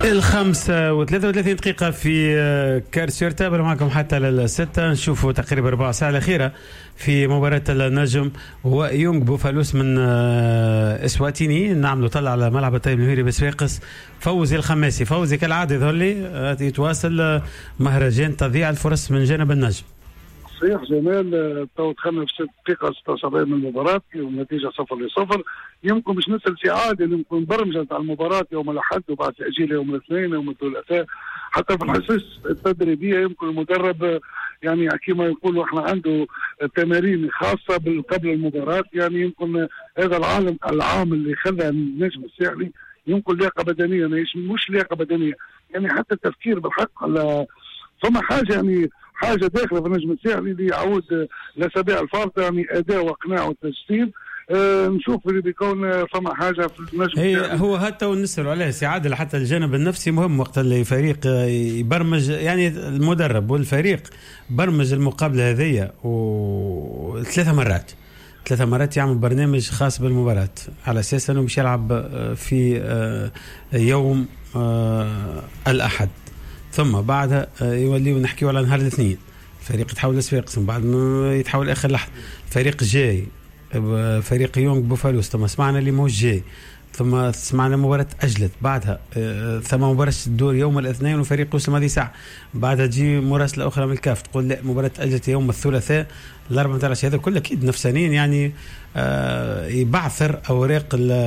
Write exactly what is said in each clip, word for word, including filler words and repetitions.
الخمسة وثلاثة وثلاثين دقيقة في كارسيور تابر معكم حتى للستة. نشوفوا تقريبا ربع ساعة الأخيرة في مباراة النجم ويونغ بوفالوس من اسواتيني. نعملوا طلع على ملعب الطيب المهيري بسويقس. فوزي الخماسي، فوزي كالعادة يظهر لي يتواصل مهرجان تضييع الفرص من جانب النجم. صحيح جمال، تو دخلنا في ست دقيقة ستة وسبعين من المباراة والنتيجة صفر لصفر. يمكن باش نسأل سي عادل يمكن برمجة على المباراة يوم الأحد وبعد تأجيل يوم الاثنين يوم الثلاثاء، حتى في الحصص التدريبية يمكن المدرب يعني كما يقولوا احنا عنده تمارين خاصة قبل المباراة. يعني يمكن هذا العالم العام اللي خلى النجم الساحلي يمكن لياقة بدنية، مش لياقة بدنية يعني حتى التفكير بالحق على فما حاجة يعني حاجه داخله في النجم الساحلي اللي يعود الاسابيع الفارطه يعني اداء واقناع وتجسيد. أه نشوف اللي بيكون فما حاجه في النجم هي الساحلي. هو حتى ونسألوا عليه سي عادل حتى الجانب النفسي مهم وقت اللي فريق يبرمج، يعني المدرب والفريق برمج المقابله هذية وثلاثه مرات ثلاثة مرات يعمل برنامج خاص بالمباراة على اساس انه مش يلعب في يوم الاحد، ثم بعدها يوليو نحكيو على نهار الاثنين الفريق يتحول لسويقس، بعد ما يتحول اخر لحظه الفريق جاي فريق يونغ بوفالوس، ثم سمعنا اللي مو جاي، ثم سمعنا مباراة أجلت بعدها ثم مباراة الدور يوم الاثنين وفريق وصل هذه ساعة، بعدها تجي مراسلة أخرى من الكاف تقول لا مباراة أجلت يوم الثلاثاء الأربعة متاع هذا كله أكيد نفسانيين يعني آه يبعثر أوراق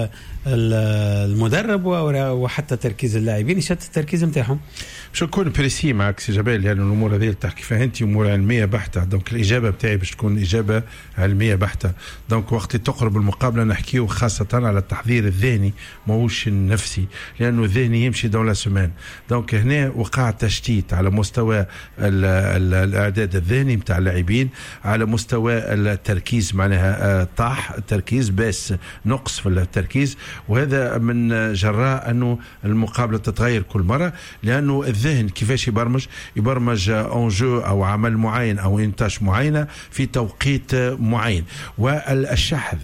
المدرب وحتى تركيز اللاعبين يشتت التركيز نتاعهم. باش نكون بريسي معك سي جبال لأن يعني الأمور هذه اللي تحكي فيها أنت أمور علمية بحتة، دونك الإجابة بتاعي باش تكون إجابة علمية بحتة. دونك وقت تقرب المقابلة نحكيه خاصة على التحضير الذهني ماهوش النفسي، لأنه الذهني يمشي دون لا سمان. دونك هنا وقع تشتيت على مستوى ال ال الإعداد الذهني متاع اللاعبين، على مستوى التركيز معناها طاح التركيز بس نقص في التركيز، وهذا من جراء أنه المقابلة تتغير كل مرة، لأنه الذهن كيفاش يبرمج يبرمج أنجو أو عمل معين أو إنتاج معينة في توقيت معين، والشحذ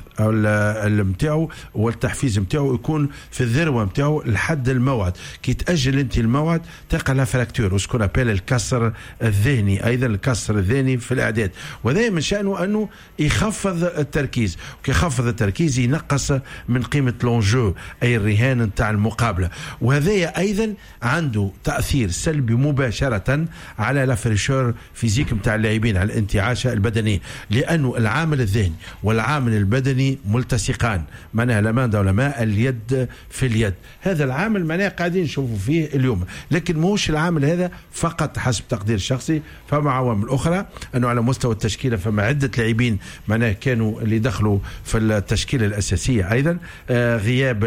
متاعه والتحفيز متاعه يكون في الذروة متاعه لحد الموعد. كي تأجل انت الموعد تلقى لا فراكتور وسكون أبيل الكسر الذهني، أيضا الكسر الذهني في الإعداد، وذا من شأنه أنه يخفض التركيز، وكي يخفض التركيز ينقص من قيمة لونجو أي الرهان نتاع المقابلة، وهذا أيضا عنده تأثير سلبي مباشرة على لا فريشور فيزيك متاع اللاعبين، على الانتعاشة البدنية، لأنه العامل الذهني والعامل البدني ملتصقان، معناها لمان دولماء اليد في اليد. هذا العامل معناها قاعدين نشوفوا فيه اليوم، لكن موش العامل هذا فقط حسب تقدير شخصي، فما عوامل أخرى أنه على مستوى التشكيلة فما عدة لاعبين معناها كانوا اللي دخلوا في التشكيلة الأساسية، أيضا آه غياب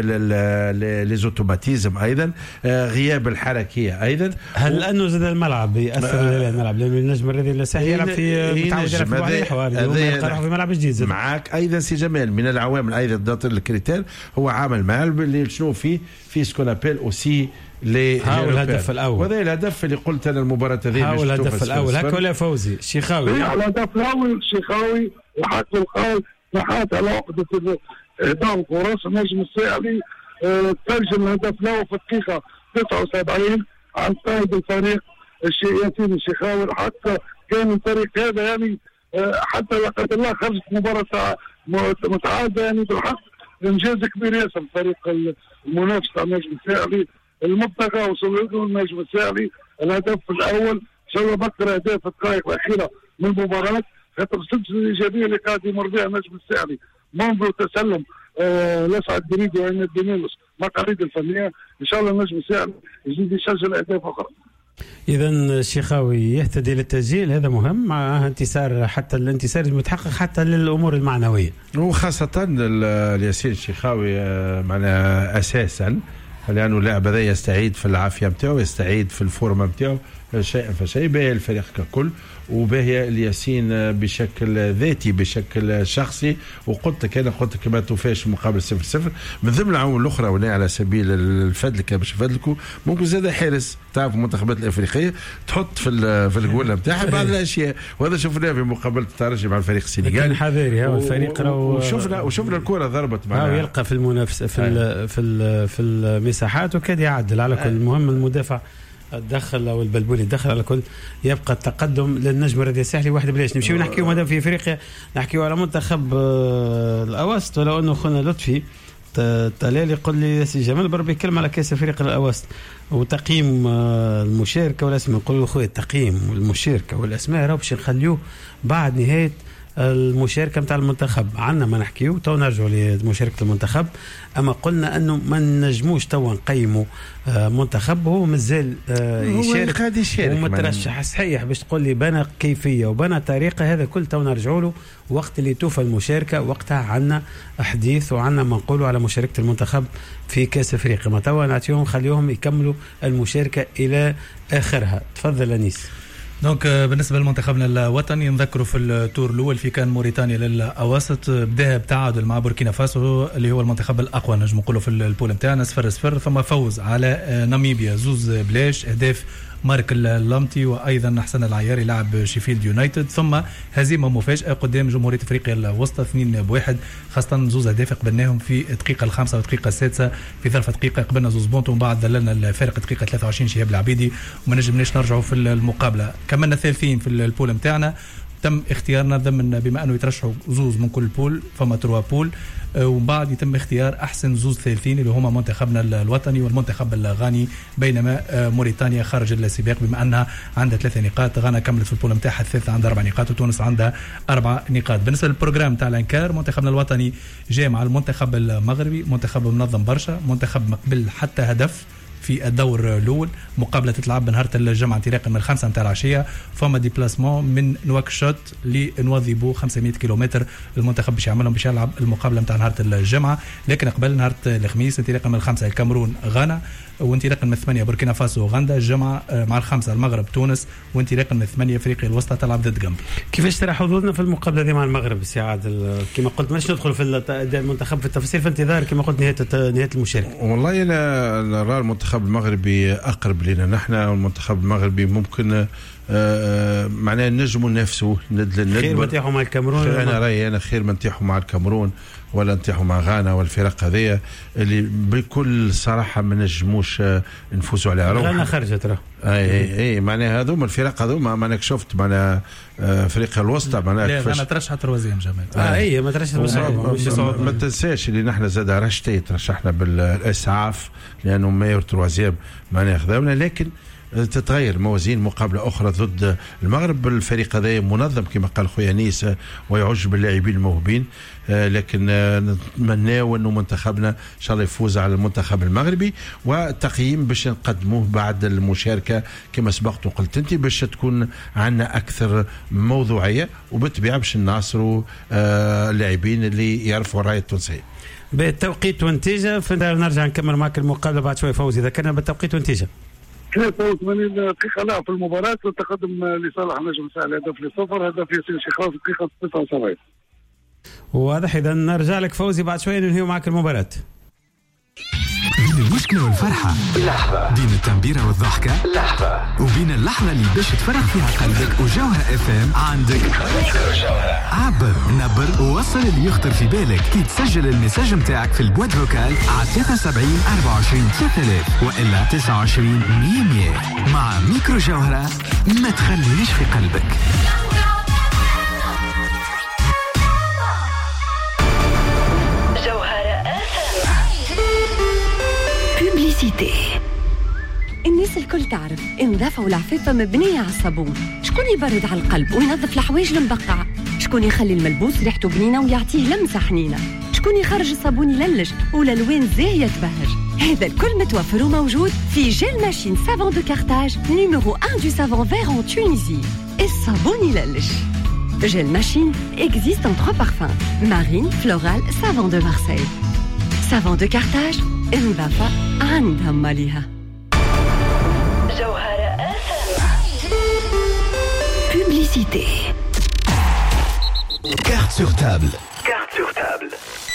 ليزوتوماتيزم، أيضا آه غياب الحركية، أيضا هل لأنه زاد الملعب يأثر على الملعب، لأنه النجم الذي الساحل يلعب في متعود يلعب في بعض الحوار في ملعب جديد معك أيضا سي جمال. من العوامل أيضا ضغط الكريتير هو عامل مالب اللي شنو فيه في سكونابيل أوسي لي هاو الهدف الأول، وهذا الهدف اللي قلت أنا المباراة هذه هاو الهدف الأول هكا ولا فوزي شيخاوي الهدف الأول شيخاوي وحق القاي نحات على عقدة إهداء فرص النجم الساحلي. تسجل الهدف الأول في الدقيقة تسعة وسبعين عن قائد الفريق ياسين الشيخاوي. حتى كان الفريق هذا يعني حتى لا قدر الله خرجت مباراة متعادة يعني بالحق انجاز كبير ياسر الفريق المنافس على النجم الساحلي المبتغى وصلوا النجم الساحلي الهدف الاول سوى بكر اهداف في الدقائق الاخيره من المباراه، خاطر السلسله الايجابيه اللي قاعد يمر بها النجم الساحلي منذ تسلم آه لسعد بريدي وعين بنيلوس مقاليد الفنيه. ان شاء الله النجم الساحلي يزيد يسجل اهداف اخرى. إذا الشيخاوي يهتدي للتسجيل، هذا مهم مع انتصار، حتى الانتصار المتحقق حتى للأمور المعنوية، وخاصة الياسين الشيخاوي معناها أساسا لأنه اللاعب هذا يستعيد في العافية متاعه، يستعيد في الفورمة متاعه، شيئا فشيء. باهي الفريق ككل وباهي الياسين بشكل ذاتي بشكل شخصي، وقلت لك انا قلت لك ما توفاش مقابل صفر صفر. من ضمن العوامل الاخرى ولا على سبيل الفدلك باش نفدلكوا ممكن زاد حارس تعرف المنتخبات الافريقيه تحط في في الجوله نتاعها بعض الاشياء، وهذا شفناه في مقابله الترجي مع الفريق السنغالي. كان حذاري ها الفريق راهو وشفنا وشفنا الكره ضربت معاه يلقى في المنافسه في ال في ال في المساحات وكاد يعدل على كل. المهم المدافع دخل او البلبولي دخل على كل، يبقى التقدم للنجم الرياضي الساحلي واحد بلاش. نمشيو نحكيو مادام في افريقيا نحكيو على منتخب الاوسط، ولو انه خونا لطفي تلال يقول لي سي جمال بربي كلمه على كاس افريقيا الاوسط وتقييم المشاركه والاسماء. نقول له خويا التقييم والمشاركه والاسماء راه باش نخليوه بعد نهايه المشاركه نتاع المنتخب. عندنا ما نحكيو تو نرجعوا لمشاركه المنتخب، اما قلنا انه ما نجموش تو نقيموا منتخب هو مازال يشارك ومترشح صحيح باش تقول لي بنى كيفيه وبنى طريقه. هذا كل تو نرجعوا له وقت اللي توفى المشاركه، وقتها عندنا حديث وعندنا ما نقولوا على مشاركه المنتخب في كاس افريقيا. ما توا نعطيهم خليهم يكملوا المشاركه الى اخرها. تفضل انيس. دونك بالنسبه لمنتخبنا الوطني نذكروا في التور الاول في كان موريتانيا للاواسط بداها بتعادل مع بوركينا فاسو اللي هو المنتخب الاقوى نجم نقولوا في البول نتاعنا صفر صفر، ثم فوز على ناميبيا زوز بلاش اهداف مارك اللامتي وايضا حسن العياري لاعب شيفيلد يونايتد، ثم هزيمه مفاجاه قدام جمهوريه افريقيا الوسطى اثنين بواحد، خاصه زوز اهداف قبلناهم في الدقيقه الخامسه والدقيقه السادسه في ظرف دقيقه قبلنا زوز بونت، ومن بعد ذللنا الفارق دقيقه ثلاثة وعشرين شهاب العبيدي وما نجمناش نرجعوا في المقابله. كملنا ثالثين في البول نتاعنا، تم اختيارنا ضمن بما انه يترشحوا زوز من كل بول فما تروا بول، ومن بعد يتم اختيار احسن زوز ثالثين اللي هما منتخبنا الوطني والمنتخب الغاني، بينما موريتانيا خارج السباق بما انها عندها ثلاثة نقاط. غانا كملت في البول نتاعها الثالثه عندها اربع نقاط وتونس عندها اربع نقاط. بالنسبه للبروجرام تاع الانكار منتخبنا الوطني جاء مع المنتخب المغربي، منتخب منظم برشا، منتخب مقبل حتى هدف في الدور الاول، مقابله تتلعب بنهار الجمعه انطلاقا من الخمسة متاع العشيه، فما ديبلاسمون من نواكشوط لنواظيبو خمسمائة كيلومتر المنتخب باش يعملهم باش يلعب المقابله نتاع نهار الجمعه. لكن قبل نهار الخميس انطلاقا من الخمسة الكاميرون غانا، وانطلاقا من الثمانية بوركينا فاسو وغندا، الجمعه مع الخمسة المغرب تونس، وانطلاقا من الثمانية افريقيا الوسطى تلعب ضد غامبيا. كيفاش ترى حظوظنا في المقابله دي مع المغرب سي عادل؟ كما قلت ماناش ندخل في المنتخب في التفاصيل، في انتظار كما قلت نهايه نهايه المشاركه. والله انا نرى المنتخب المغربي اقرب لنا نحن، والمنتخب المغربي ممكن آه معناه نجموا نفسه ندل خير ما نتاحوا مع الكاميرون. انا رايي انا خير ما نتاحوا مع الكاميرون ولا نتاحوا مع غانا والفرق هذيا اللي بكل صراحه ما نجموش نفوزوا على روحنا. غانا خرجت راه اي اي, أي معناها هذوما الفرق هذوما معناك شفت معناها افريقيا الوسطى معناها لا غانا ترشحت تروازيام جمال. اه اي ما ترشحت ما, ما تنساش اللي نحن زاد رشتي ترشحنا بالاسعاف لانه مايور تروازيام معناها خذونا، لكن تتغير موازين مقابله اخرى ضد المغرب. الفريق هذا منظم كما قال خويا نيس ويعج باللاعبين الموهوبين، لكن نتمناو انه منتخبنا ان شاء الله يفوز على المنتخب المغربي، والتقييم باش نقدموه بعد المشاركه كما سبقت وقلت انت باش تكون عندنا اكثر موضوعيه، وبالطبيعه باش نناصروا اللاعبين اللي يعرفوا الرايه التونسيه. بالتوقيت والنتيجه فنرجع نكمل معك المقابله بعد شوي. فوزي ذكرنا بالتوقيت والنتيجه. ثلاثة وثمانين دقيقة لعب في المباراة، والتقدم لصالح نجم الساحل هدف لصفر، هدف ياسين شيخاوي في الدقيقة تسعة وسبعين. واضح. إذا نرجع لك فوزي بعد شوية ننهي معك المباراة. بين المشكلة والفرحة لحظة، بين التنبيرة والضحكة لحظة، وبين اللحظة اللي باش تفرغ فيها قلبك وجوهرة اف ام عندك عبر نبر ووصل اللي يخطر في بالك كي تسجل المساج متاعك في البواد فوكال على ثلاثة وسبعين أربعة وعشرين ثلاثة آلاف وإلا تسعة وعشرين مية مية. مع ميكرو جوهرة ما تخليش في قلبك. الناس الكل تعرف النظافة والعفافة مبنية على الصابون. شكون يبرد على القلب وينظف الحوايج المبقعة؟ شكون يخلي الملبوس ريحته بنينة ويعطيه لمسة حنينة؟ شكون يخرج الصابون يللج والألوان زاهية تبهج؟ هذا الكل متوفر وموجود في جيل ماشين سافون دو كارتاج نيميرو واحد du savon vert en Tunisie. الصابون يللج. جيل ماشين existe en trois parfums: marine, floral, savon de Marseille. savon de Carthage النظافة عندها ماليها. جوهرة publicité. Carte sur table. Carte sur table.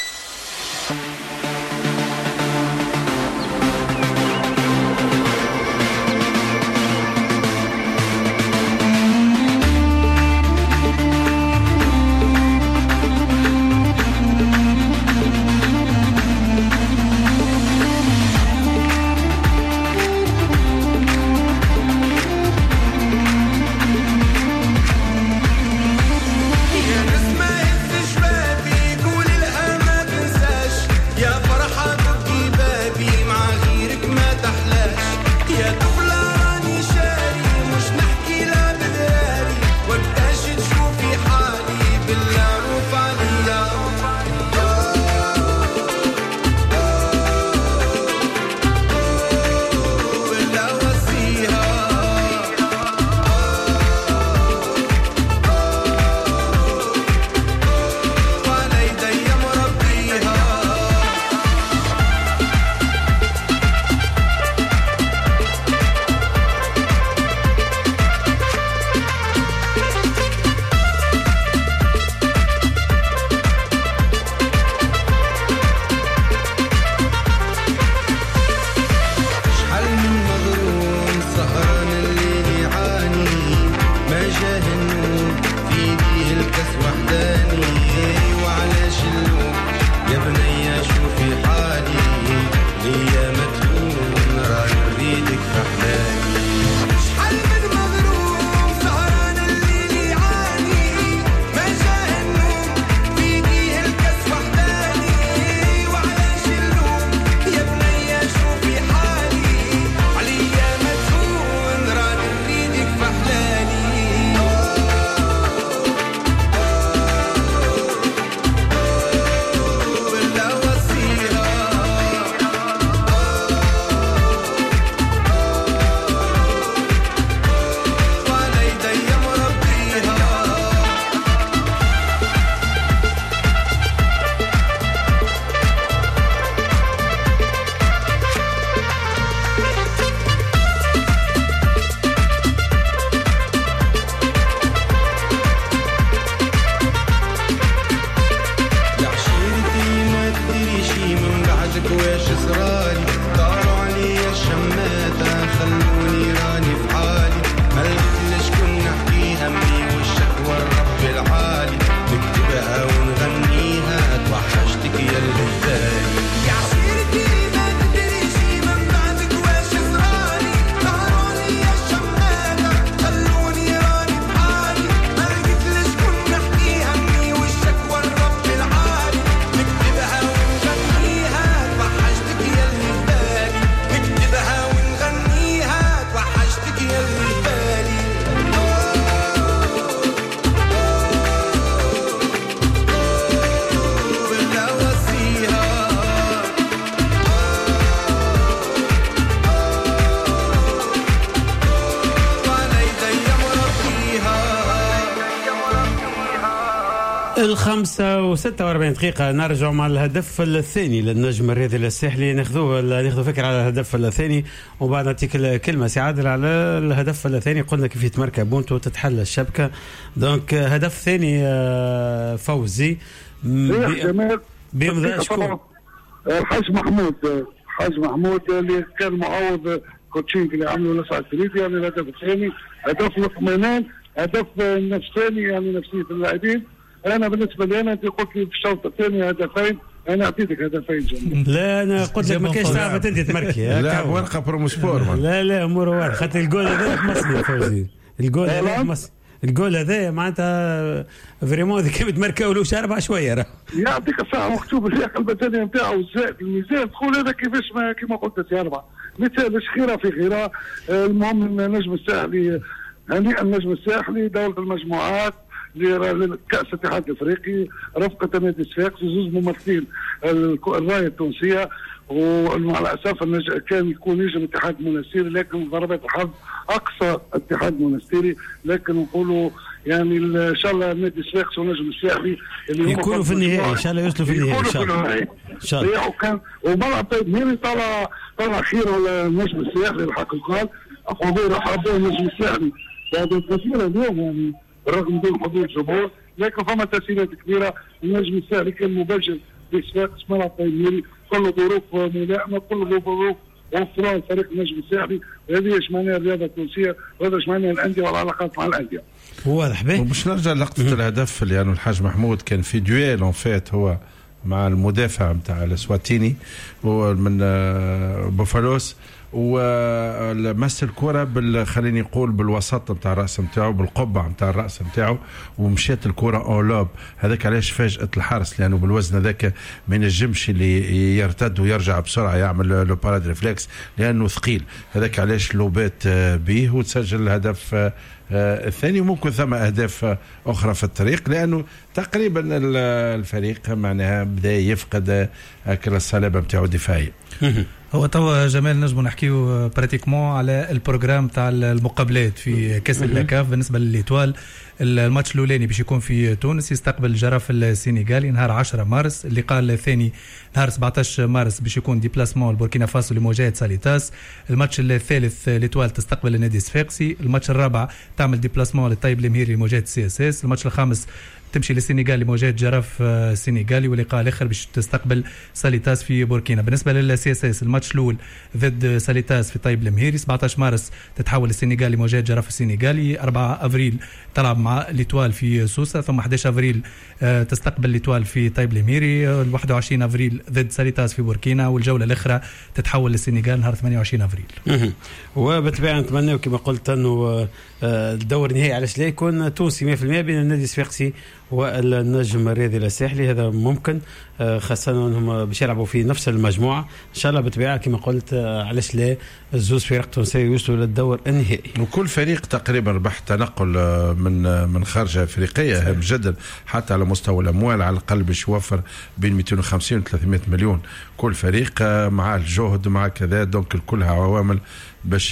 الخمسة وستة وأربعين دقيقة نرجع مع الهدف الثاني للنجم الرياضي الساحلي. ناخذوه ناخذوا فكرة على الهدف الثاني وبعد نعطيك الكلمة سي عادل على الهدف الثاني. قلنا كيف يتمركب بونتو تتحل الشبكة. دونك هدف ثاني فوزي بيمضى شكون؟ الحاج محمود الحاج محمود اللي كان معوض كوتشينج اللي عملوا لسعد فريدي. يعني الهدف الثاني هدف الاطمئنان، هدف النفساني يعني نفسية اللاعبين. انا بالنسبه لي انا انت قلت لي في الشوط الثاني هدفين، انا اعطيتك هدفين جميل. لا انا قلت لك ما كاينش تعرف انت تمركي. لا ورقه بروموسبور. لا لا امور واضحه. خاطر الجول هذا مصري فوزي. الجول هذا مصري. الجول هذا معناتها فريمون كيف تمركولوش اربع شويه راه يعطيك الصحه. مكتوب اللياقه البدنيه نتاعو الزائد الميزان تقول هذا كيفاش ما كيما قلت سي اربعه مثال خيره في خيره. المهم النجم الساحلي هنيئا النجم الساحلي دورة المجموعات لكأس الاتحاد الافريقي رفقة نادي الصفاقس زوز ممثلين الراية التونسية. ومع الاسف كان يكون يجي الاتحاد المنستيري لكن ضربات الحظ اقصى اتحاد منستيري. لكن نقولوا يعني ان شاء الله نادي الصفاقس والنجم الساحلي اللي يكونوا في النهائي ان شاء الله يوصلوا في النهائي ان شاء الله ان شاء الله. وكان ومرة طيب مين طلع طلع خير ولا النجم الساحلي الحق يقال اخوه راح عبوا النجم الساحلي بعد كثير اليوم يعني بالرغم من حضور الجمهور، لكن فما تسهيلات كبيره. النجم الساحلي كان مباشر بصفاقس ملعب طيب، كل ظروف ملائمه، كل ظروف وفرها الفريق النجم الساحلي، وهذه ايش معناها الرياضه التونسيه، وهذا ايش معناها الانديه والعلاقات مع الانديه. واضح به. ومش نرجع لقطه الهدف لانه يعني الحاج محمود كان في دويل اون فات هو مع المدافع نتاع السواتيني ومن بوفالوس، ومس الكرة بال خليني نقول بالوسط نتاع الراس نتاعو، بالقبعه نتاع الراس نتاعو، ومشات الكرة اون لوب. هذاك علاش فاجأت الحارس، لانه بالوزن هذاك ما ينجمش اللي يرتد ويرجع بسرعه يعمل لو باراد ريفلكس لانه ثقيل. هذاك علاش لوبات به وتسجل الهدف آه الثاني. وممكن ثم أهداف آه أخرى في الطريق، لأنه تقريبا الفريق معناها بدأ يفقد أكل الصلابة متاعو الدفاعية. هو توا جمال نجم نحكيو براتيكمون على البروجرام تاع المقابلات في كاس اللاكاف. بالنسبه للإيطوال الماتش الاولاني باش يكون في تونس، يستقبل الجراف السينيغالي نهار عشرة مارس. اللقاء الثاني نهار سبعطاش مارس باش يكون ديبلاسمون البوركينا فاسو لمواجهه ساليتاس. الماتش الثالث الإيطوال تستقبل النادي الصفاقسي. الماتش الرابع تعمل ديبلاسمون للطيب المهيري لمواجهه سي اس اس. الماتش الخامس تمشي للسنغال لمواجهه جراف السنغالي، واللقاء الاخر باش تستقبل ساليتاس في بوركينا. بالنسبه للسي اس اس الماتش الاول ضد ساليتاس في طيب المهيري سبعطاش مارس تتحول السنغال لمواجهه جراف السنغالي. أربعة أفريل تلعب مع ليتوال في سوسه، ثم أحد عشر أفريل تستقبل ليتوال في طيب المهيري. واحد وعشرين أفريل ضد ساليتاس في بوركينا، والجوله الاخرى تتحول للسنغال نهار ثمانية وعشرين أفريل. وبالطبيعه نتمنى كما قلت انه الدور النهائي على لا يكون تونسي مية بالمية بين النادي الصفاقسي والنجم الرياضي الساحلي. هذا ممكن خاصة أنهم باش يلعبوا في نفس المجموعة إن شاء الله. بالطبيعة كما قلت علاش لا الزوز فرق تونسية يوصلوا للدور النهائي. وكل فريق تقريبا ربح تنقل من من خارج أفريقيا هام جدا، حتى على مستوى الأموال على الأقل باش يوفر بين مئتين وخمسين و ثلاثمئة مليون كل فريق مع الجهد مع كذا. دونك كلها عوامل باش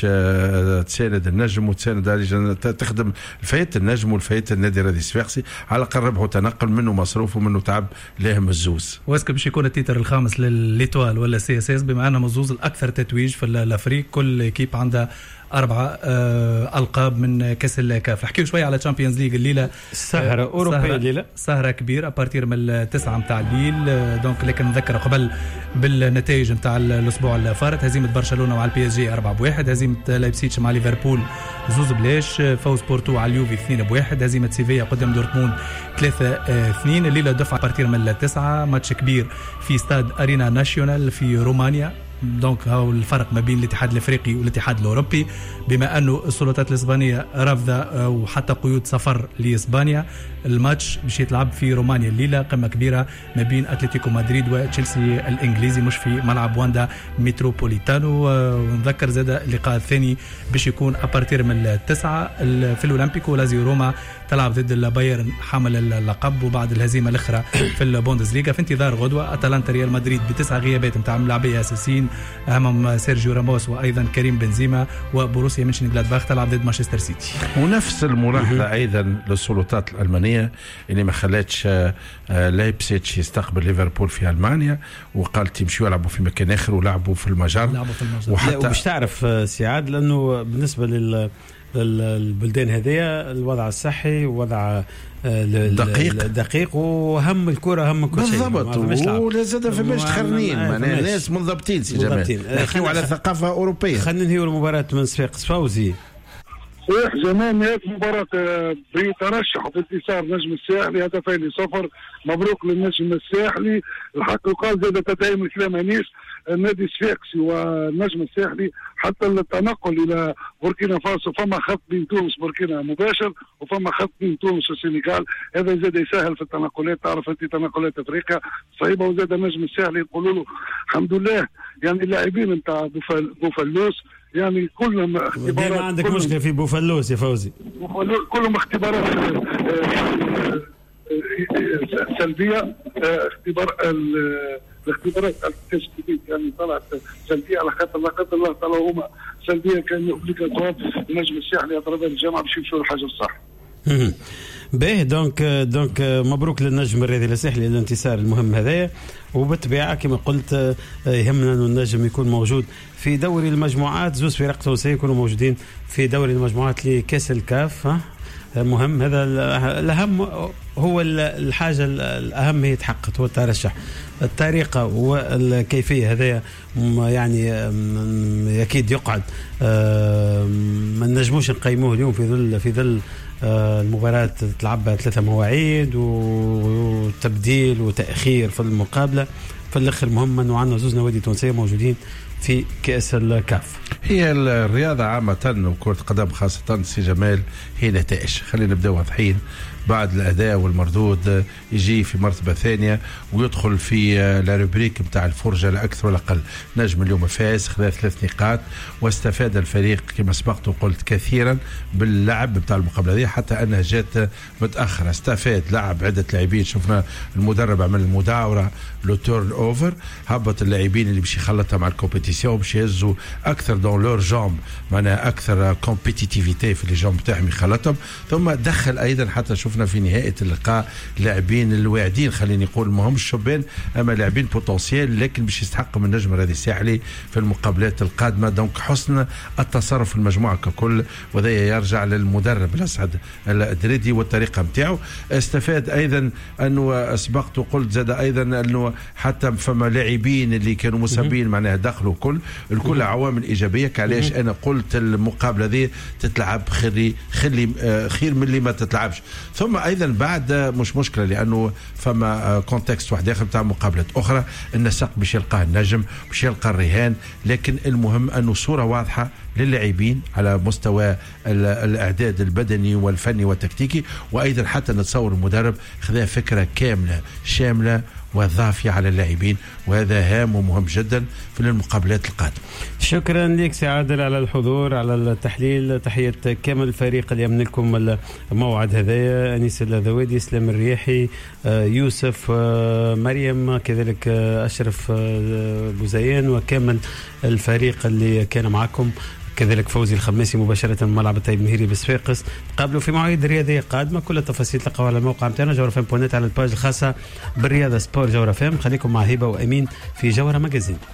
تساند النجم وتساند تخدم الفايت النجم والفايت النادي الرياضي الصفاقسي، على الاقل ربحوا تنقل منه مصروف ومنه تعب لهم الزوز. واسكو باش يكون التيتر الخامس للإيطوال ولا سي اس اس، بما انه الزوز الاكثر تتويج في الافريق، كل ايكيب عندها أربعة آه ألقاب من كأس الكاف. نحكيو شوية على تشامبيونز ليج الليلة، سهرة أوروبية الليلة، سهرة كبيرة أبارتير من التسعة متاع الليل. آه دونك لكن نذكر قبل بالنتائج متاع الأسبوع الفارط: هزيمة برشلونة مع البي اس جي أربعة بواحد، هزيمة لايبسيتش مع ليفربول زوز بلاش، فوز بورتو على اليوفي اثنين بواحد، هزيمة سيفيا قدام دورتموند ثلاثة اثنين. الليلة دفعة أبارتير من التسعة، ماتش كبير في استاد أرينا ناشيونال في رومانيا. دونك هاو الفرق ما بين الاتحاد الافريقي والاتحاد الاوروبي، بما انه السلطات الاسبانيه رافضه وحتى قيود سفر لاسبانيا. الماتش باش يتلعب في رومانيا الليله، قمه كبيره ما بين اتلتيكو مدريد وتشيلسي الانجليزي، مش في ملعب واندا متروبوليتانو. ونذكر زاد اللقاء الثاني باش يكون ابارتير من التسعه في الاولمبيكو. لازيو روما تلعب ضد البايرن حامل اللقب، وبعد الهزيمه الاخرى في البوندسليغا في انتظار غدوه اتلانتا ريال مدريد بتسع غيابات نتاع ملاعبيه اساسيين امام سيرجيو راموس وايضا كريم بنزيما، وبروسيا منشنغلادباخ تلعب ضد مانشستر سيتي. ونفس الملاحظه ايضا للسلطات الالمانيه اللي ما خلاتش لايبسيتش يستقبل ليفربول في المانيا، وقالت يمشوا يلعبوا في مكان اخر ولعبوا في المجر. لعبوا في المجر. وحتى ومش تعرف سعاد، لانه بالنسبه لل البلدان هذه الوضع الصحي ووضع دقيق دقيق وهم الكره هم كل شيء بالضبط. ولا زاد فماش تخرنين، معناها الناس منضبطين. سي جمال نحكيو على ثقافه اوروبيه. خلينا ننهيو المباراه من صفاقس. فوزي صحيح جمال، نهاية المباراة بيترشح في انتصار نجم الساحلي هدفين لصفر. مبروك للنجم الساحلي. الحق يقال زاد تدعيم الكلام انيس، النادي الصفاقسي والنجم الساحلي حتى التنقل الى بوركينا فاسو فما خط بين تونس بوركينا مباشر، وفما خط بين تونس والسنغال. هذا زاد يسهل في التنقلات. تعرف انت تنقلات افريقيا صعيبه، وزاد النجم الساحلي يقولوا له الحمد لله يعني اللاعبين نتاع بوفالوس يعني كلهم اختبارات. ما عندك مشكله في بوفالوس يا فوزي؟ كلهم اختبارات سلبيه. اختبار الاختبارات التشخيصيه يعني طلعت سلبيه، على خاطر لا قدر الله طلعوا هما سلبيه كان اوبليغاتوار. النجم الساحلي اطراف الجامعه باش يمشوا للحاجه الصح. باهي دونك دونك مبروك للنجم الرياضي الساحلي للانتصار المهم هذايا. وبالطبيعه كما قلت يهمنا انه النجم يكون موجود في دوري المجموعات. زوز فرق تونسيه يكونوا موجودين في دوري المجموعات لكاس الكاف. ها مهم، هذا الاهم، هو الحاجه الاهم هي تحققت، هو الترشح. الطريقه والكيفيه هذايا يعني اكيد يقعد ما نجموش نقيموه اليوم في ظل في ظل المباراة تلعبها ثلاثة مواعيد وتبديل وتأخير في المقابلة. في الأخير مهم أنه عندنا زوز نوادي تونسية موجودين في كأس الكاف. هي الرياضة عامة وكرة قدم خاصة سي جمال هي نتائج. خلينا نبدأ واضحين. بعد الأداء والمردود يجي في مرتبة ثانية ويدخل في الروبريك متاع الفرجة لا أكثر ولا أقل. نجم اليوم فاز خلال ثلاث نقاط، واستفاد الفريق كما سبقت وقلت كثيرا باللعب متاع المقابلة هذه، حتى أنها جات متأخرة. استفاد لعب عدة لاعبين، شفنا المدرب عمل المداورة لو تورن اوفر، هبط اللاعبين اللي باش يخلطها مع الكومبيتيسيون باش يهزوا أكثر دون لور جامب، معناها أكثر كومبيتيتيفيتي في لي جامب تاعهم يخلطهم. ثم دخل أيضا حتى شفنا في نهاية اللقاء لاعبين الواعدين، خليني نقول ما همش شبان اما لاعبين بوتنسيال، لكن باش يستحقوا من النجم الرياضي الساحلي في المقابلات القادمه. دونك حسن التصرف في المجموعه ككل، وهذا يرجع للمدرب الاسعد الدريدي والطريقه نتاعو. استفاد ايضا انه سبقت وقلت زاد ايضا انه حتى فما لاعبين اللي كانوا مصابين معناها دخلوا كل الكل عوامل ايجابيه. علاش انا قلت المقابله ذي تتلعب خير خلي خير من اللي ما تتلعبش. ثم ايضا بعد مش مشكله لانه فما كونتكست واحد اخر بتاع مقابلات اخرى، النسق باش يلقاه النجم باش يلقى الرهان، لكن المهم انه صوره واضحه للاعبين على مستوى الاعداد البدني والفني والتكتيكي، وايضا حتى نتصور المدرب خذا فكره كامله شامله وضافيه على اللاعبين، وهذا هام ومهم جدا في المقابلات القادمه. شكرا لك سي عادل على الحضور على التحليل. تحيه كامل الفريق اللي يمن لكم الموعد هذايا، انيس الذوادي، اسلام الرياحي، يوسف، مريم، كذلك اشرف بوزيان، وكامل الفريق اللي كان معكم، كذلك فوزي الخماسي مباشرة من ملعب الطيب مهيري بصفاقس. قابلوا في مواعيد رياضية قادمة. كل التفاصيل تلقاوها على الموقع متاعنا جوهرة فام بوينت على الباج الخاصة بالرياضة سبور جوهرة فام. خليكم مع هبة وأمين في جوهرة ماجازين.